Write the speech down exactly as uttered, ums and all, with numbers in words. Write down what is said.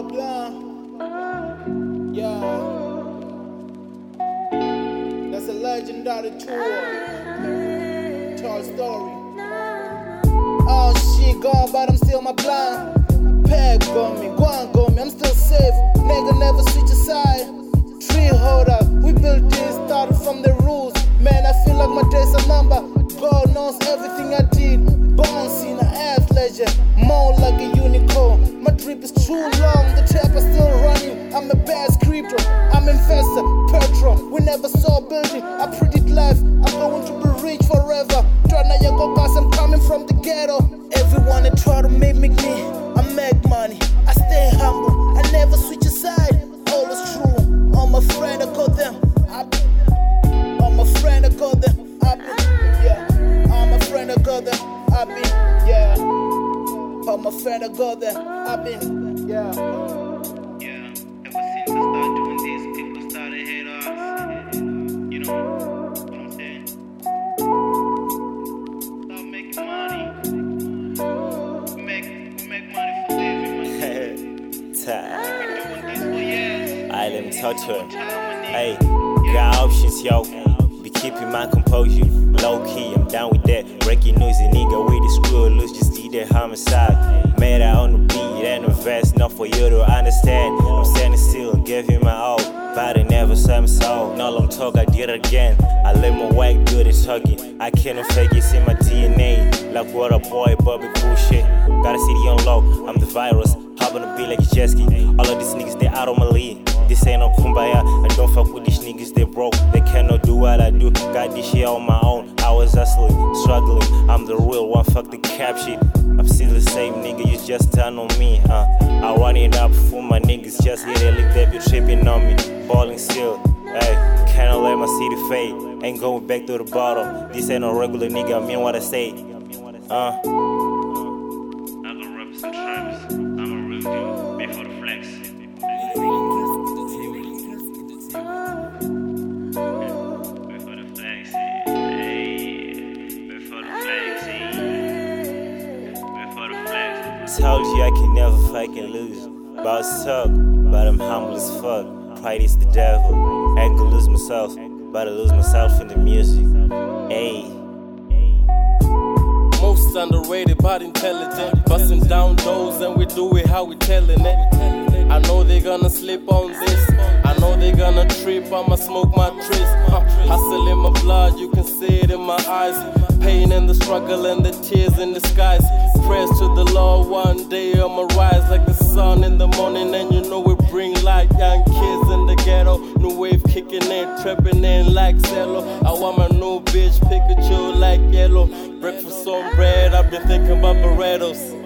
Blanc. Yeah. That's a legendary tour. Tall story. Oh shit, gone, but I'm still my blind. Peg on me, guan on me, I'm still safe. Nigga never switch aside. Tree holder, we built this, started from the rules. Man, I feel like my days are number. God knows everything I did. Bones in a ass legend, more like a unicorn. My drip is too long, the trap is still running. I'm a bad scripter, I'm investor, petrol. We never saw building, I predict life. I'm going to be rich forever. Tryna ya go cause I'm coming from the ghetto. Everyone that try to make me, I make money. I stay humble, I never switch aside. Always true, all my friend I call them. I be, all my friend I call them. I be, yeah. All my friend I call them. I be, yeah. All my friend I go there. I be, yeah. Yeah. Ever since I started doing this, people started hate us. You know what I'm saying? Start making money. We make, we make money for living, man. Time. We've been doing this for years. Alright, let me talk to her. Time, my nigga. Hey, got options, yo. Be keeping my composure. Low key, I'm down with that. Breaking news, a nigga with the screw loose, just see that homicide. Made out on the beat and the vest, not for you to understand. I'm standing still, give him my all. But I never saw me so. No long talk, I did it again. I let my whack do the talking. I cannot fake it, in my D N A. Like what a boy, Bobby bullshit. Got a city on low, I'm the virus. Hop on the beat like a jet ski. All of these niggas, they out of my league. This ain't no kumbaya. I don't fuck with these niggas, they broke. They cannot do what I do. Got this shit on my own. I was hustling, struggling. I'm the real one, fuck the cap shit. I'm still the same nigga, you just turn on me, huh? I run it up for my niggas, just hit it like they be tripping on me. Balling still, hey, cannot let my city fade. Ain't going back to the bottom. This ain't no regular nigga, I mean what I say. Uh. I got reps and traps. I'm a real dude, made for the flex. Made for the flex, hey. Made for the flex, hey. Made for the flex. Told you I can never fucking lose. Boss talk, but I'm humble as fuck. Pride is the devil. Ain't gonna lose myself, but I lose myself in the music. Ayy. Most underrated but intelligent. Busting down doors and we do it how we telling it. I know they gonna slip on this. I know they gonna trip, I'ma smoke my tris. Uh, hustle in my blood, you can see it in my eyes. Pain and the struggle and the tears in the skies. Prayers to the Lord, one day I'ma rise like the sun in the morning. And you know we bring light, young kids in the ghetto. New wave kicking in, trapping in like Cello. I want my new bitch, Pikachu like yellow. Breakfast on bread, I've been thinking about Barrettos.